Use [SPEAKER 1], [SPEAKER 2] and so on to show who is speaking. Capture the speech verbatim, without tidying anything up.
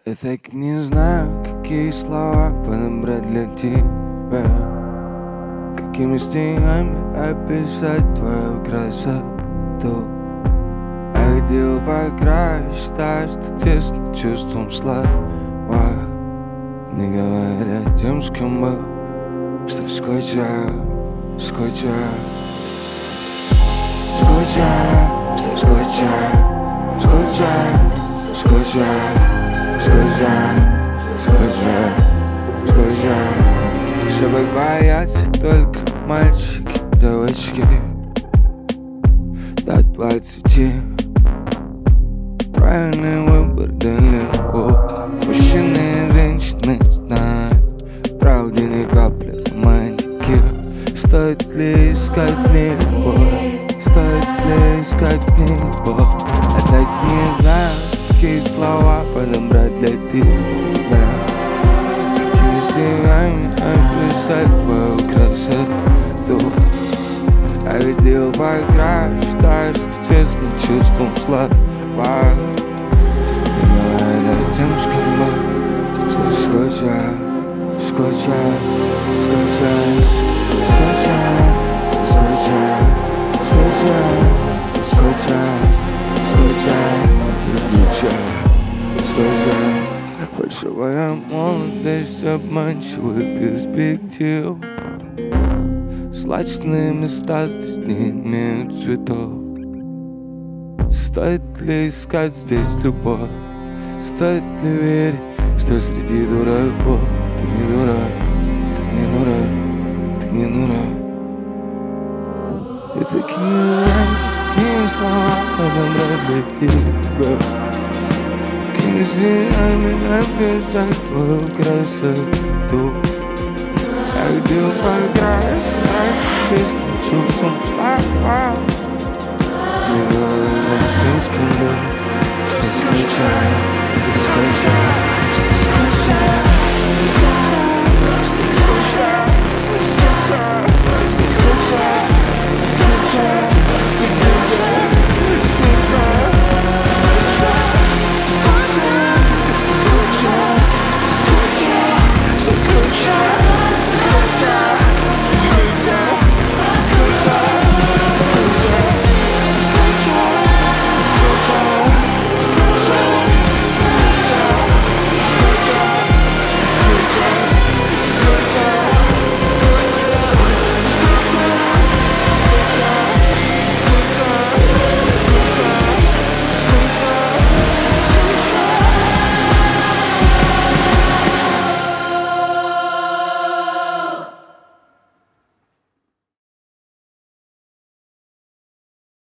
[SPEAKER 1] Я так не знаю, какие слова подобрать для тебя, какими стихами описать твою красоту. Я хотел покрасить, что тесно чувством слова, не говоря тем, с кем был, что скучаю, скучаю, скучаю, что скучаю, скучаю, скучаю. Скучаю, скучаю, скучаю. Ошибок боятся только мальчики, девочки до двадцати. Правильный выбор далеко. Мужчины и женщины знают, правде ни капли романтики. Стоит ли искать мне любовь? Стоит ли искать мне любовь? Я так не знаю, какие слова подобрать для тебя, какими стихами описать твою красоту. Я хотел покрасить так, что честно чувством слова, не говоря тем, с кем был, что скучаю, скучаю, скучаю, скучаю, скучаю, скучаю, скучаю, скучаю. Скучаю, фальшивая молодость, обманчивый перспектив. Злачные места здесь не имеют цветов. Стоит ли искать здесь любовь? Стоит ли верить, что среди дураков ты не дурак, ты не дурак, ты не дурак? Я так и не знаю, какие слова подобрать для тебя, какими стихами описать твою красоту. Я хотел покрасить так, честно чувством слова.